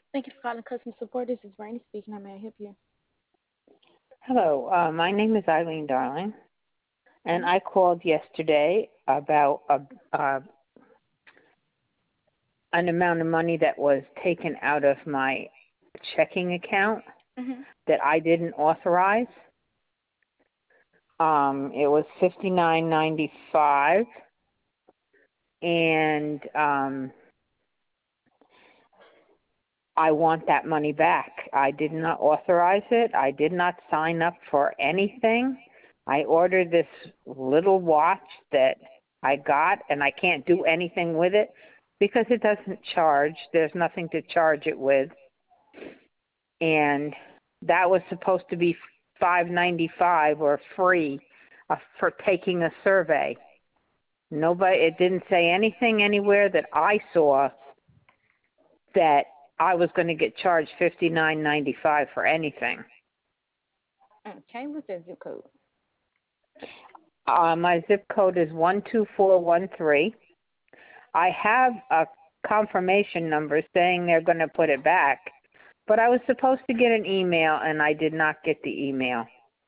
Thank you for calling customer support. This is Rainy speaking. How may I help you? Hello, my name is Eileen Darling, and Mm-hmm. I called yesterday about an amount of money that was taken out of my checking account Mm-hmm. that I didn't authorize. It was $59.95, and I want that money back. I did not authorize it. I did not sign up for anything. I ordered this little watch that I got, and I can't do anything with it because it doesn't charge. There's nothing to charge it with. And that was supposed to be $5.95 or free for taking a survey. Nobody, it didn't say anything anywhere that I saw that I was going to get charged $59.95 for anything. Okay, what's that zip code? My zip code is 12413. I have a confirmation number saying they're going to put it back, but I was supposed to get an email and I did not get the email.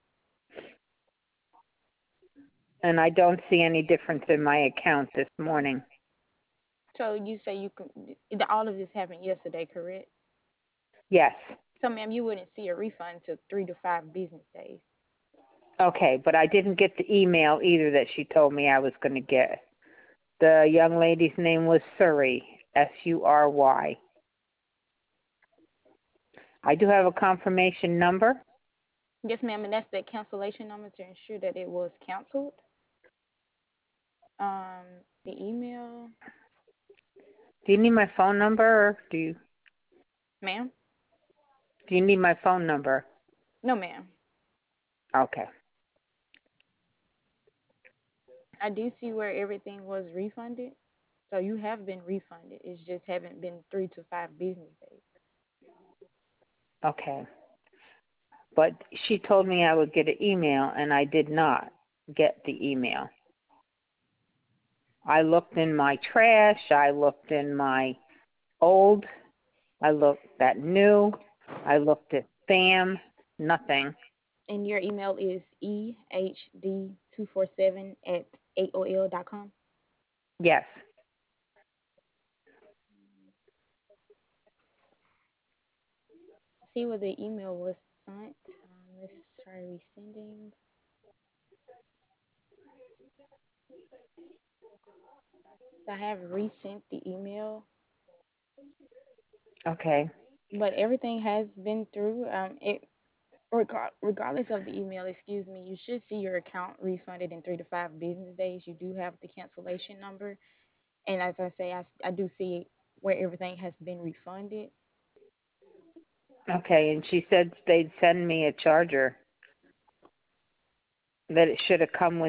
And I don't see any difference in my account this morning. So you say you can. All of this happened yesterday, correct? Yes. So, ma'am, you wouldn't see a refund until 3 to 5 business days. Okay, but I didn't get the email either that she told me I was going to get. The young lady's name was Surrey, Sury. I do have a confirmation number. Yes, ma'am, and that's the cancellation number to ensure that it was canceled. The email, Do you need my phone number or ma'am. do you need my phone number? No, ma'am. Okay. I do see where everything was refunded. So you have been refunded. It's just haven't been 3 to 5 business days. Okay. But she told me I would get an email and I did not get the email. I looked in my trash, I looked in my old, I looked at new, I looked at spam, nothing. And your email is ehd247@aol.com. Yes. See where the email was sent. Let's try resending. So I have resent the email, Okay. but everything has been through. Regardless of the email, excuse me, you should see your account refunded in 3 to 5 business days. You do have the cancellation number, and as I say, I do see where everything has been refunded. Okay, and she said they'd send me a charger, that it should have come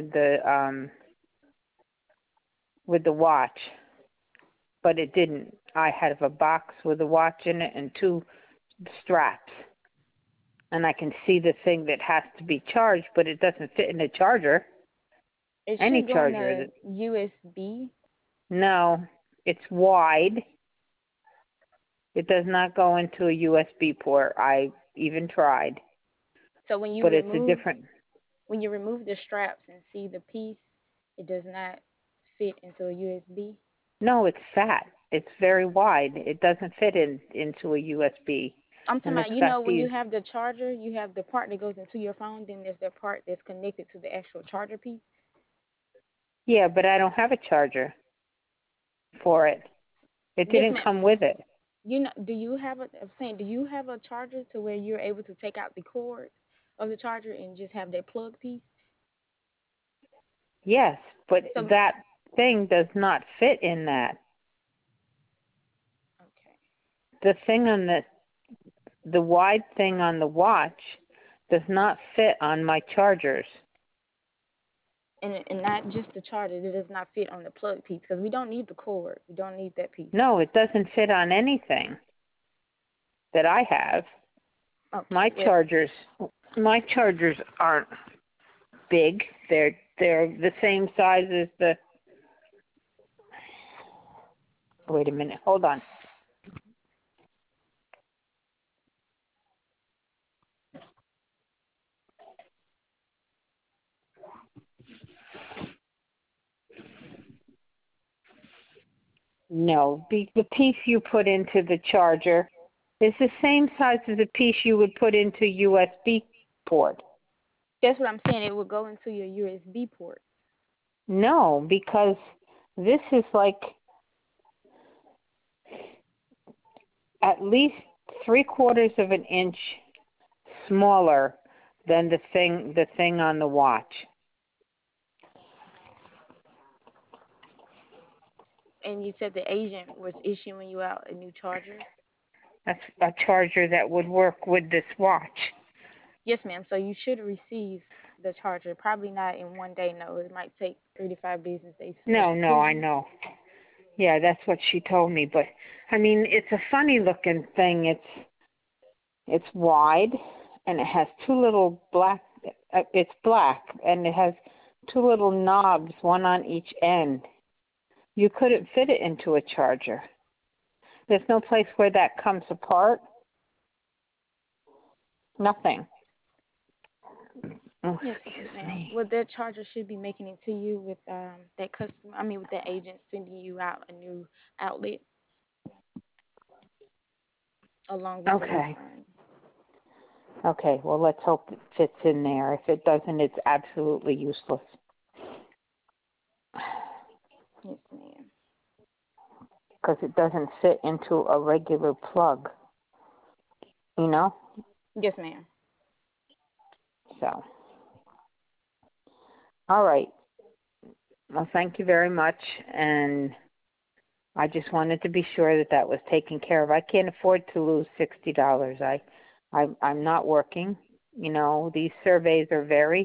with the watch, but it didn't. I had a box with a watch in it and two straps. And I can see the thing that has to be charged, but it doesn't fit in a charger. It Any should go in charger. a USB. No, it's wide. It does not go into a USB port. I even tried, So when you but it's a remove different. when you remove the straps and see the piece, it does not fit into a USB. No, it's fat. It's very wide. It doesn't fit into a USB, I'm talking and about, it's got when you these. have the charger, you have the part that goes into your phone, then there's the part that's connected to the actual charger piece. Yeah, but I don't have a charger for it. It Yes, didn't ma'am. come with it. Do you have I'm saying, do you have a charger to where you're able to take out the cord of the charger and just have that plug piece? Yes, but So, that thing does not fit in that. okay. The thing on the wide thing on the watch does not fit on my chargers. And not just the charger, it does not fit on the plug piece because we don't need the cord. We don't need that piece. No, it doesn't fit on anything that I have. Okay. My Well, chargers my chargers aren't big. They're the same size as the wait a minute, hold on. No, the piece you put into the charger is the same size as the piece you would put into USB port. That's what I'm saying. It will go into your USB port. No, because this is like at least 3/4 of an inch smaller than the thing on the watch. And you said the agent was issuing you out a new charger? That's a charger that would work with this watch. Yes, ma'am. So you should receive the charger. Probably not in one day. No, it might take 3 to 5 business days to make No, it to no, I you. know. Yeah, that's what she told me, but I mean, it's a funny looking thing. It's wide and it has two little black it's black and it has two little knobs, one on each end. You couldn't fit it into a charger. There's no place where that comes apart. Nothing. Oh, Yes, excuse ma'am. me. Well, that charger should be making it to you with that customer. I mean, with that agent sending you out a new outlet along with the Okay. refund. Okay, well, let's hope it fits in there. If it doesn't, it's absolutely useless. Yes, ma'am. Because it doesn't fit into a regular plug, you know? Yes, ma'am. So, all right. Well, thank you very much. And I just wanted to be sure that that was taken care of. I can't afford to lose $60. I'm not working. You know, these surveys are very,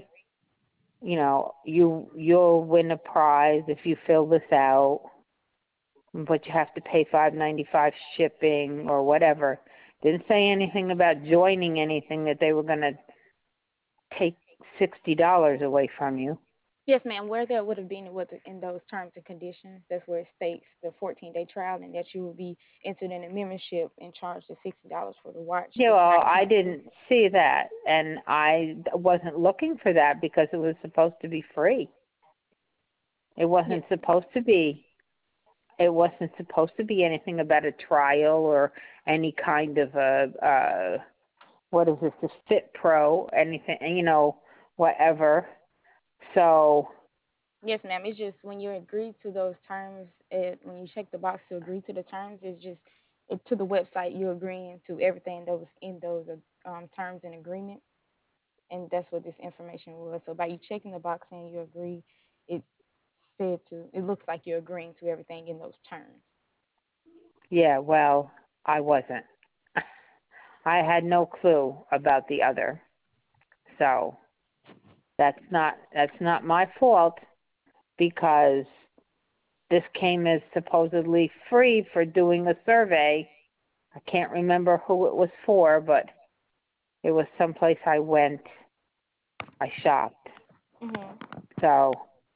you'll win a prize if you fill this out, but you have to pay $5.95 shipping or whatever. Didn't say anything about joining anything that they were going to take $60 away from you. Yes, ma'am. Where that would have been was in those terms and conditions. That's where it states the 14-day trial and that you will be entered in a membership and charged the $60 for the watch. Yeah, If well, not I canceled. didn't see that, and I wasn't looking for that because it was supposed to be free. It Yes, wasn't supposed to be. It wasn't supposed to be anything about a trial or any kind of what is this, the Fit Pro, anything, whatever. So, yes, ma'am. It's just when you agree to those terms, when you check the box to agree to the terms, it's just to the website you're agreeing to everything that was in those terms and agreements, and that's what this information was. So by you checking the box saying you agree, it it looks like you're agreeing to everything in those terms. yeah, well, I wasn't. I had no clue about the other. So, that's not my fault because this came as supposedly free for doing a survey. I can't remember who it was for, but it was someplace I went. I shopped. Mhm. So,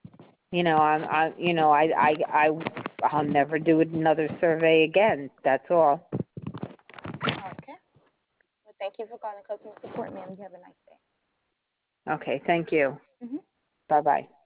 I'll never do another survey again. That's all. Okay. Well, thank you for calling customer support, ma'am. You have a nice day. Okay, thank you. Mhm. Bye-bye.